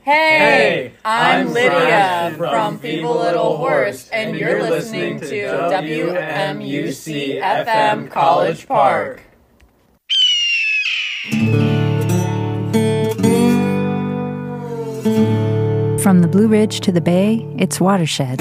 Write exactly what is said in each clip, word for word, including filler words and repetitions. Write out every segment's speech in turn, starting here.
Hey, I'm Lydia from Feeble Little Horse, and you're listening to W M U C F M College Park. From the Blue Ridge to the Bay, it's Watershed.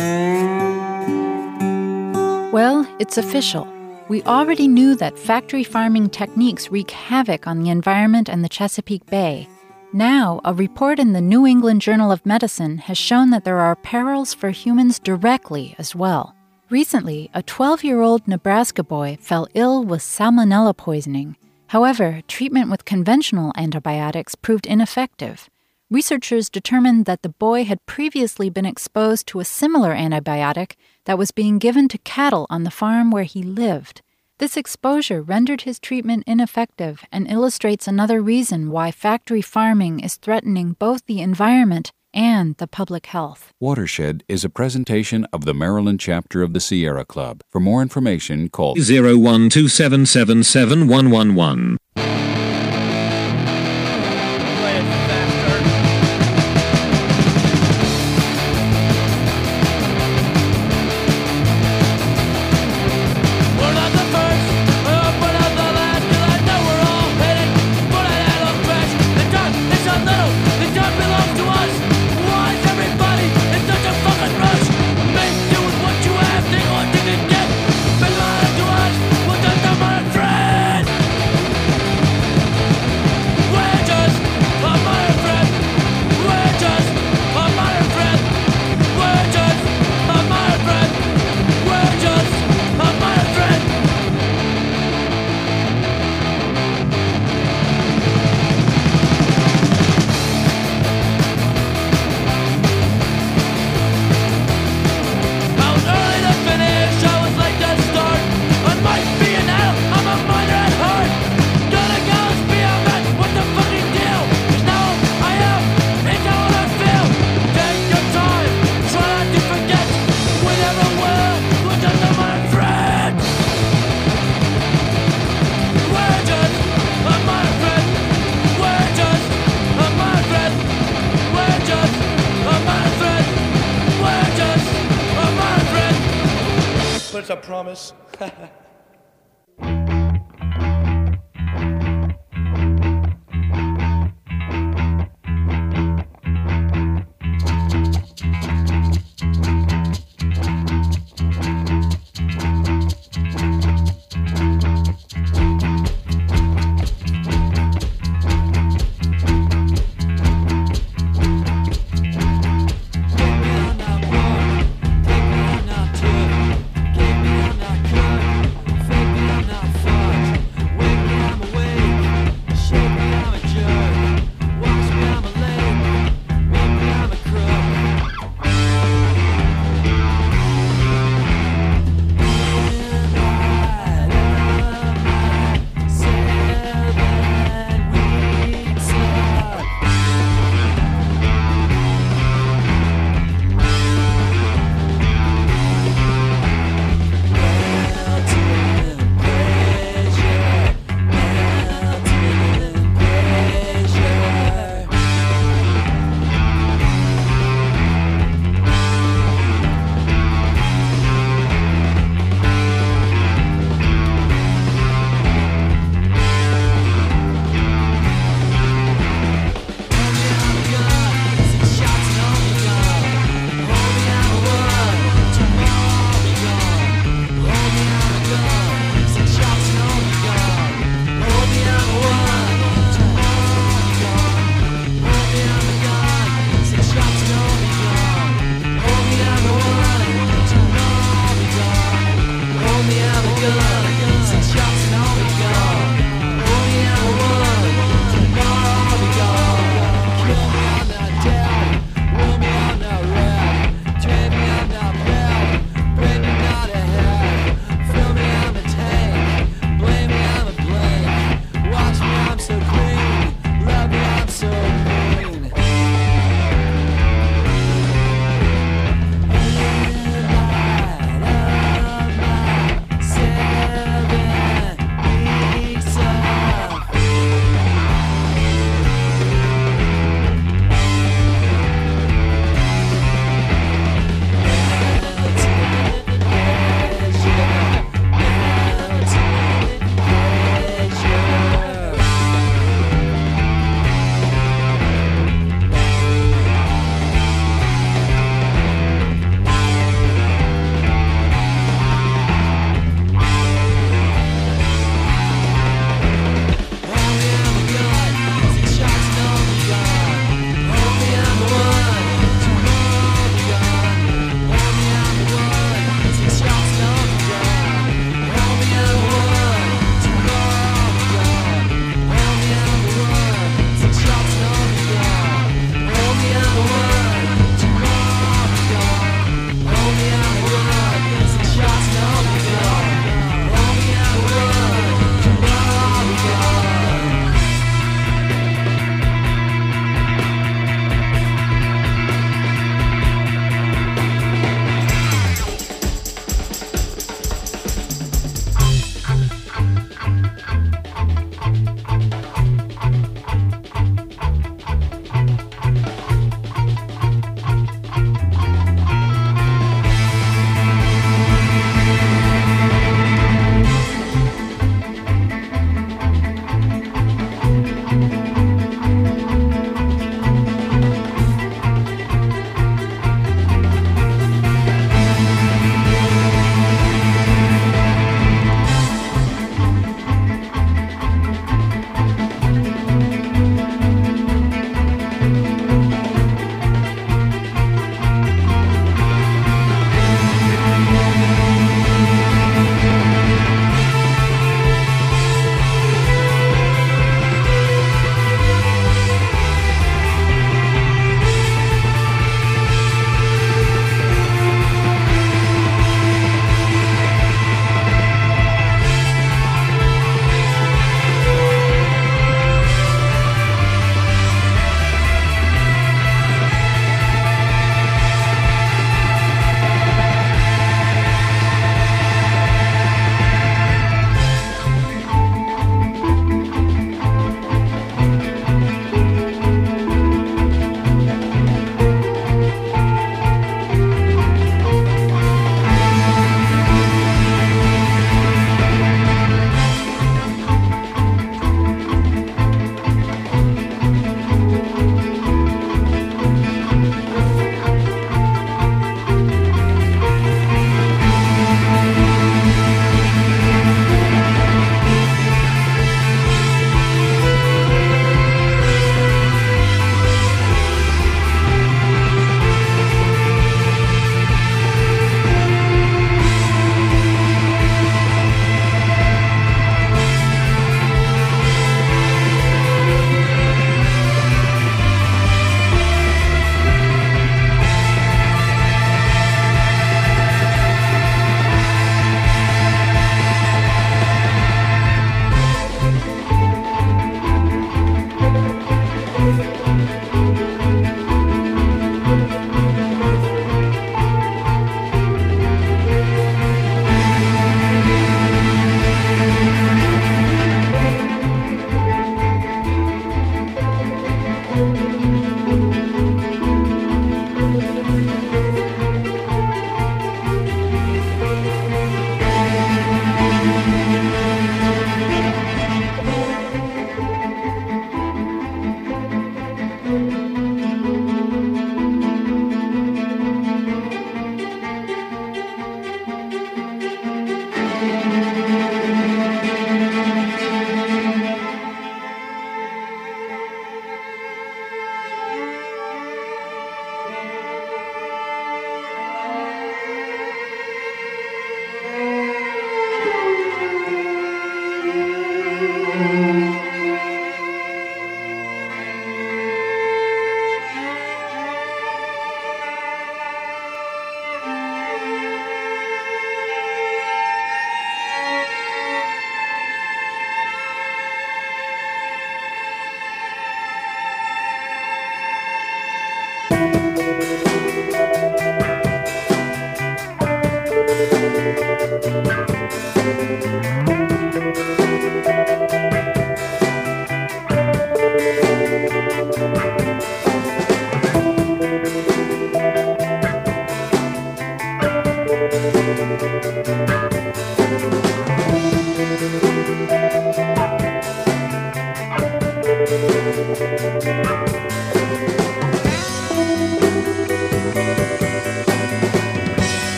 Well, it's official. We already knew that factory farming techniques wreak havoc on the environment and the Chesapeake Bay. Now, a report in the New England Journal of Medicine has shown that there are perils for humans directly as well. Recently, a twelve-year-old Nebraska boy fell ill with salmonella poisoning. However, treatment with conventional antibiotics proved ineffective. Researchers determined that the boy had previously been exposed to a similar antibiotic that was being given to cattle on the farm where he lived. This exposure rendered his treatment ineffective and illustrates another reason why factory farming is threatening both the environment and the public health. Watershed is a presentation of the Maryland chapter of the Sierra Club. For more information, call zero one two seven seven seven one one one. It's a promise.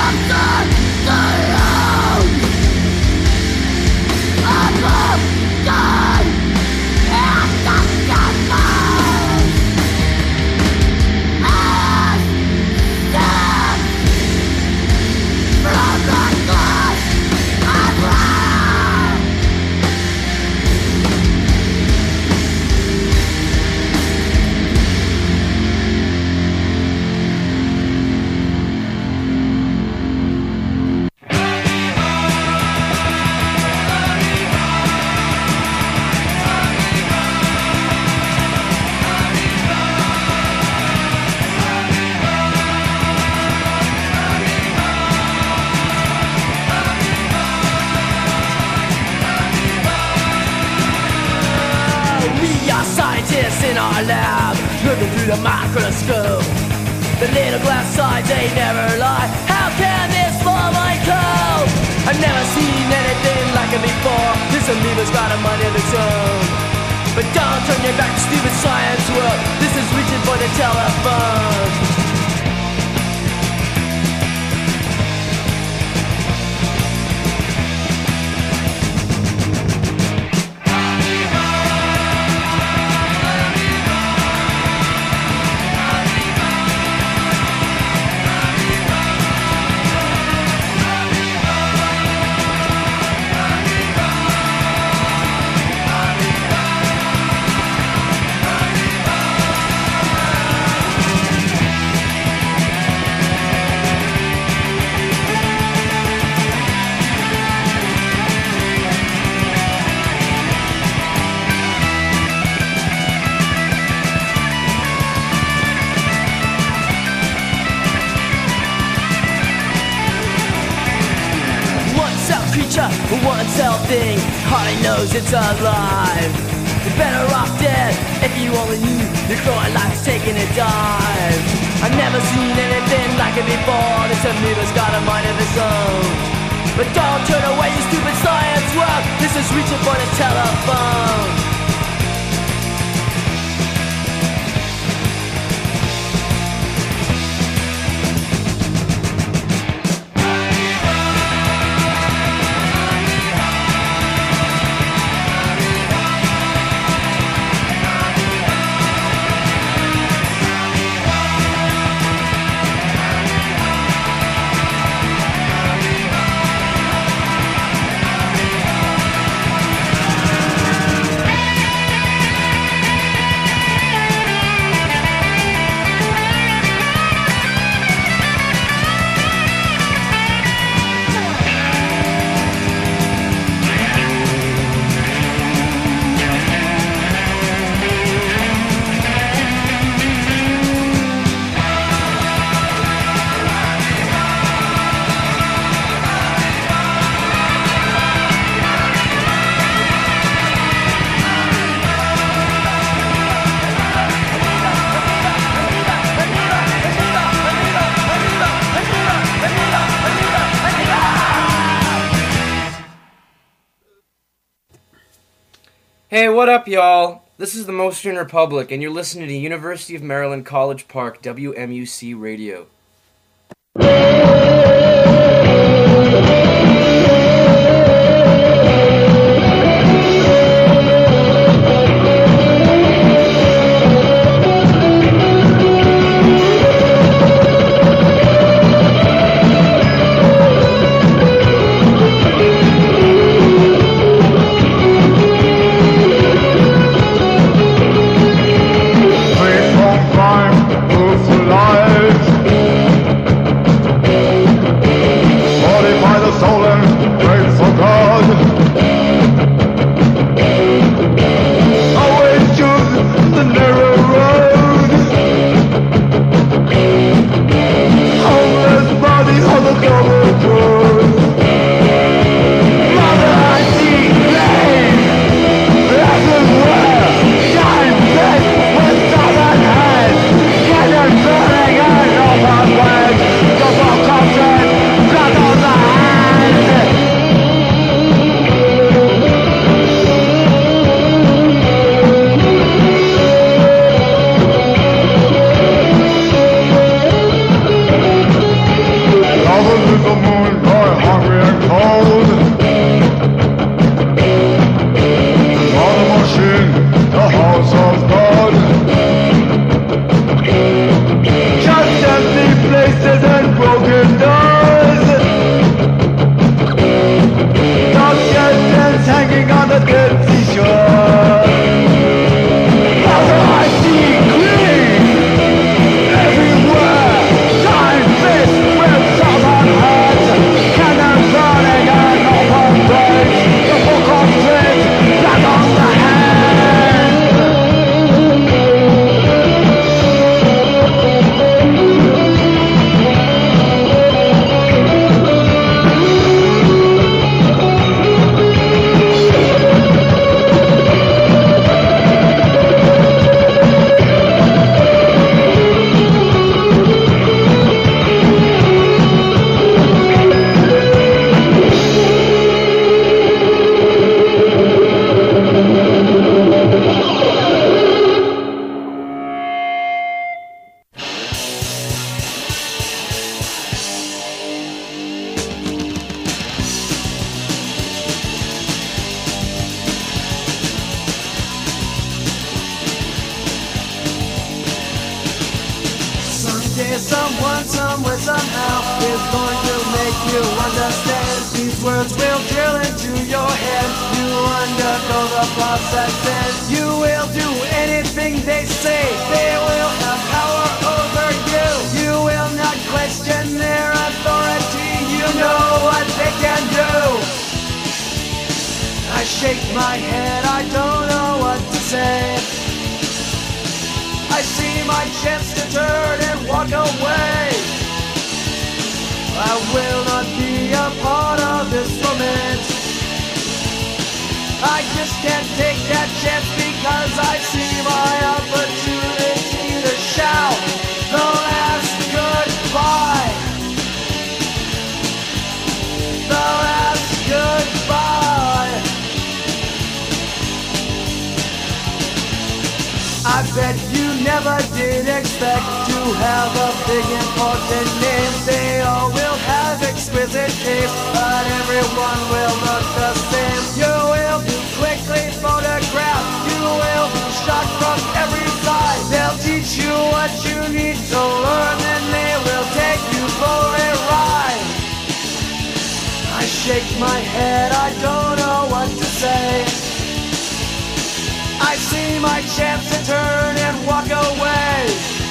In our lab, looking through the microscope. The little glass sides, they never lie. How can this small mind cope? I've never seen anything like it before. This amoeba's got a mind of its own. But don't turn your back to stupid science world. This is reaching for the telephone. One cell thing, hardly knows it's alive. You're better off dead if you only knew your growing life's taking a dive. I've never seen anything like it before. This amoeba's got a mind of its own. But don't turn away, you stupid science world. This is reaching for the telephone. Hey, what up, y'all? This is the Motion Republic, and you're listening to University of Maryland College Park, W M U C Radio. Free from crime, move to life. cold. On a machine, the house of God. Just empty places and broken doors. Dark skeletons hanging on the dead seashore. How do I see green everywhere? Giant fish with southern heads, cannons running and open brakes. The book of dreams, blood on the hands. Someday, someone, somewhere, somehow is going to make you understand. These words will drill into your head. You undergo the process and you will do anything they say. They will have power over you. You will not question their authority. You know what they can do. I shake my head, I don't know what to say. I see my chance to turn and walk away. I will not be a part of this romance. I just can't take that chance because I see my opportunity to shout the last goodbye. The last goodbye. I bet you never did expect to have a big important name. They all will have exquisite taste, but everyone will look the same. You will be quickly photographed. You will be shot from every side. They'll teach you what you need to learn, and they will take you for a ride. I shake my head, I don't know what to say. I see my chance to turn and walk away.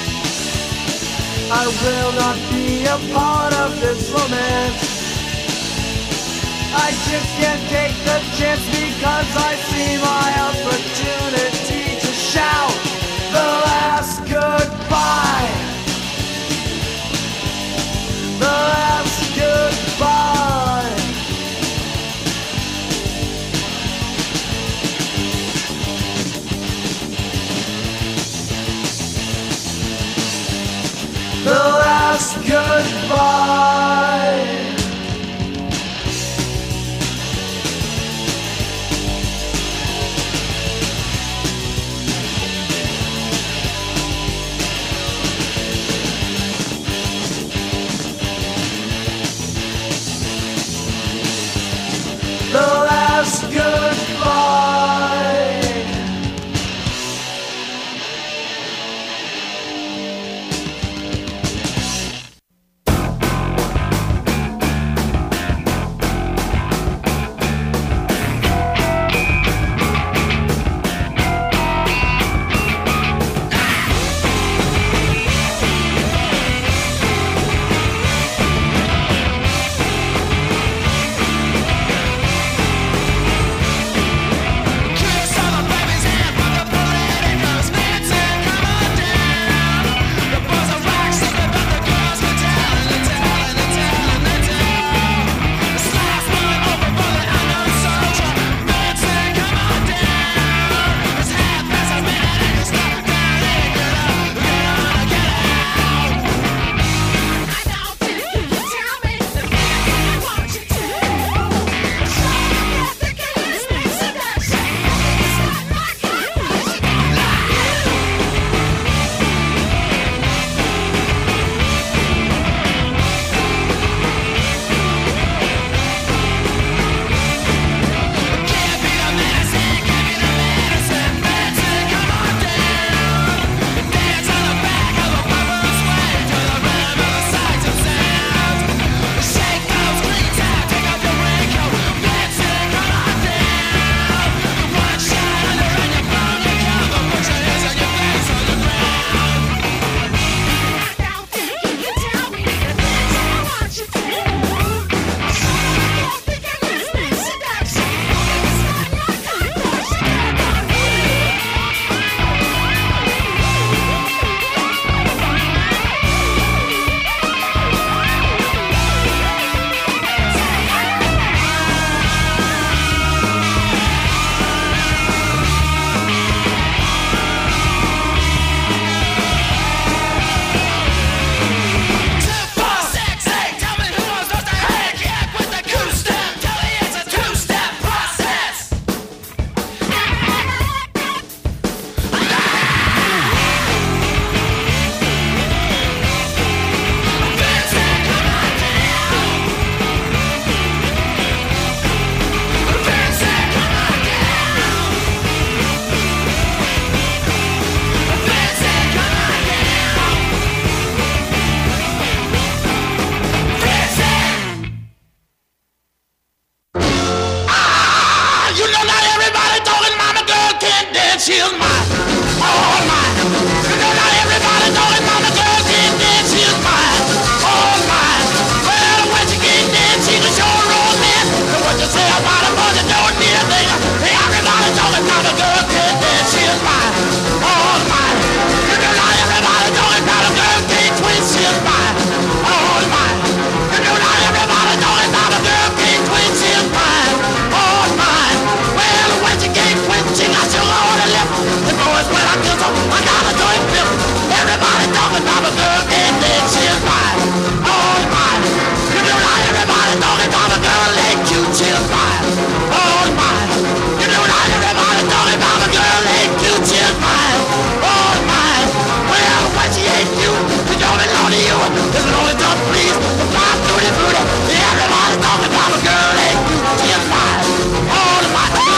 I will not be a part of this romance. I just can't take the chance because I see my opportunity to shout the last goodbye. The last goodbye. The last goodbye. she's mine, all mine. You know not everybody know that mama girl get dead, she's mine, all mine. Well, when she get dead, she's a sure romance. So what you say about a mother don't need a thing. Everybody know that mama girl get dead, she's mine, all mine. You know not everybody know that mama girl get twin, she's mine, all mine. You know not everybody know that mama girl get twin, she's mine, all mine. Well, when she get twin, she got sugar on her lip. The boys when I kiss her, I got a joint flip. Everybody talking about a girl get dead, she's mine, all mine. You know not everybody talking about a girl ain't cute, she's mine, all mine. You know not everybody talking about a girl ain't cute, she's mine, all mine. Well, when she ain't cute, she don't belong to you. This is only done please, the fly through the booty. Everybody talking about a girl ain't cute, she's mine, all mine. Woo!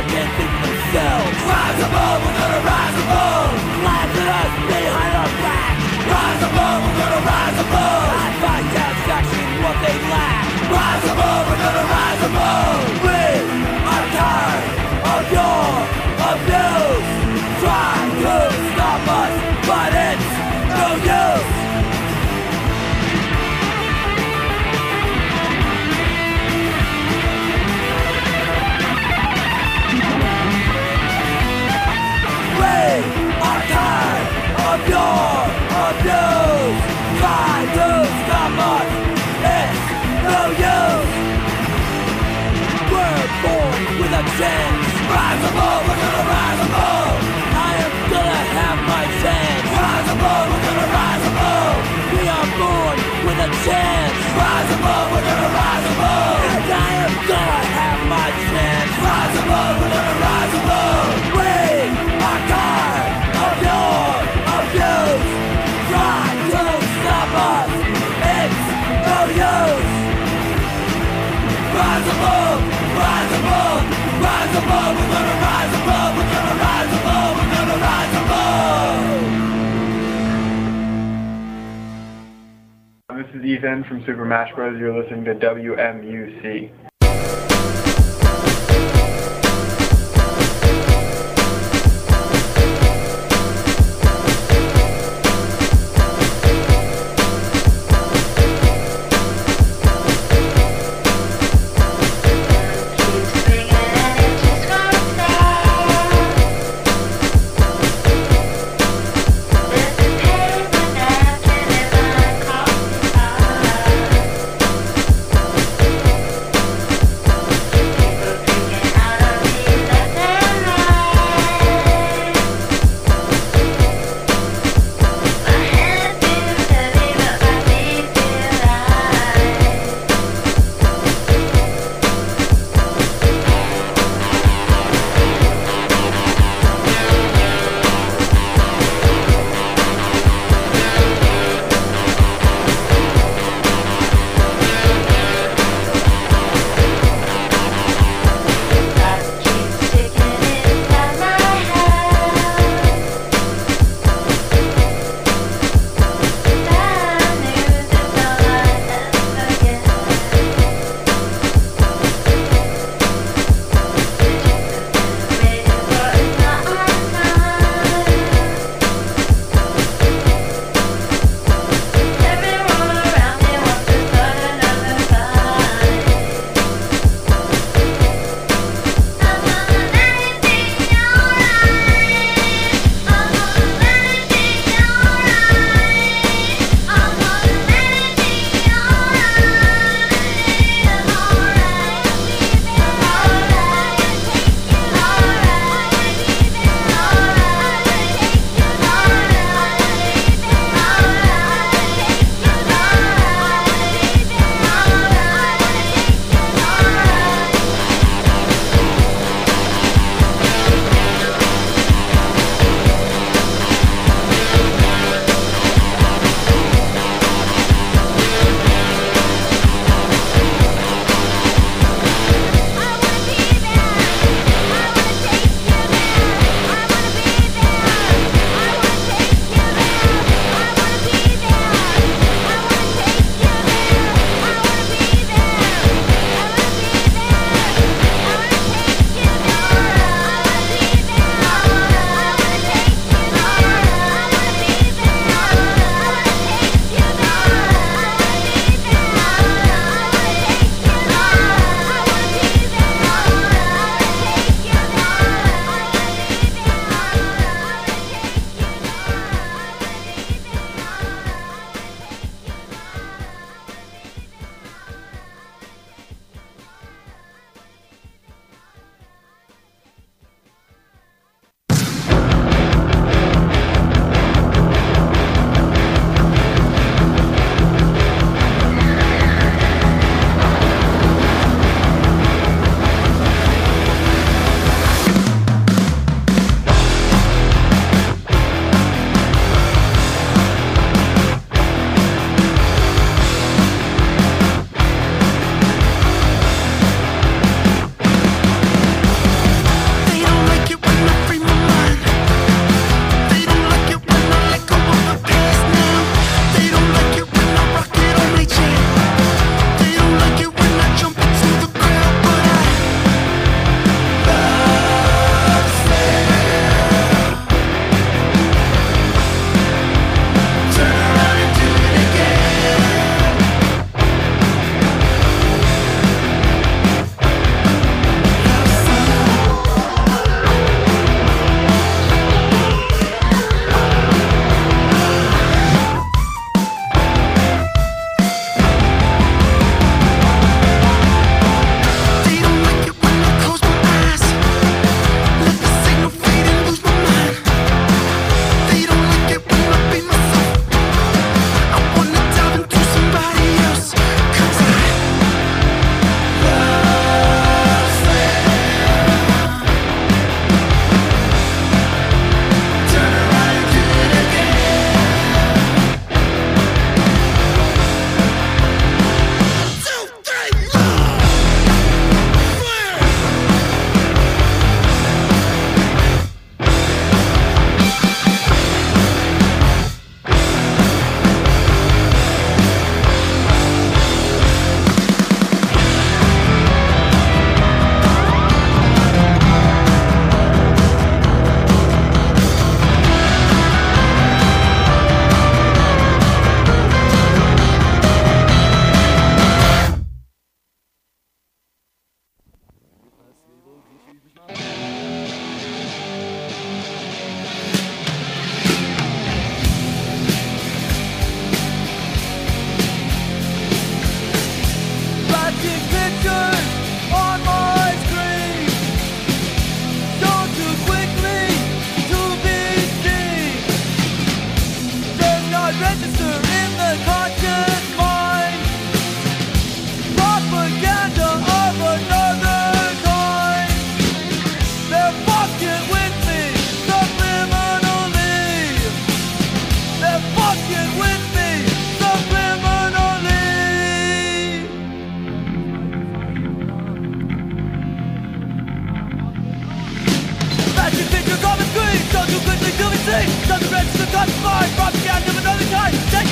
can't think for themselves. Rise above, we're gonna rise above. Laugh at us behind our back. Rise above, we're gonna rise above. Not by satisfaction what they lack. Rise above, we're gonna rise above. We are tired of your abuse. Try to stop us, but it's no use. Are tired of your abuse. Try to stop us, it's no use. We're born with a chance. Rise above, we're gonna rise above. I am gonna have my chance. Rise above, we're gonna rise above. We are born with a chance. Rise above, we're gonna rise above. And I am gonna have my chance. Rise above, we're gonna rise above. We are tired of your abuse. Try to stop us, it's no use. Rise above, rise above, rise above. We're gonna rise above, we're gonna rise above, we're gonna rise above. This is Ethan from Super Mash Bros. You're listening to W M U C.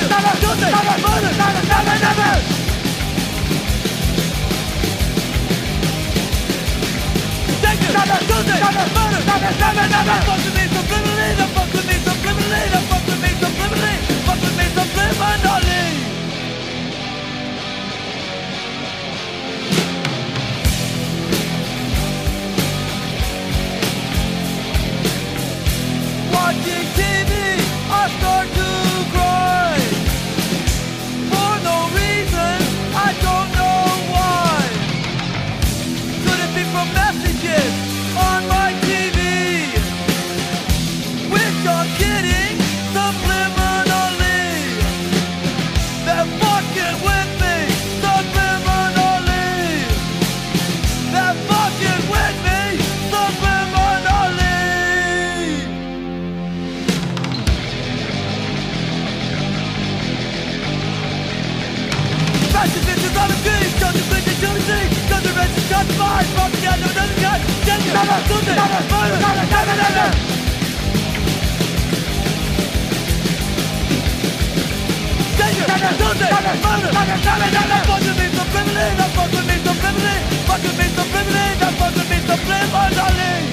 Watching T V, I start to cry. For no reason, I don't know why. Could it be from messages on my T V? Which I'm getting subliminally. They're fucking with me subliminally. They're fucking with me subliminally. Fashion bitches on the street, don't you think it's the sea? Cause the rest is cut by, fucking out of another guy. Get you, something, murder, never, never. Get you, something, murder, never, never. Fucking me subliminally, that fucking me subliminally. Fucking me subliminally, that fucking me subliminally.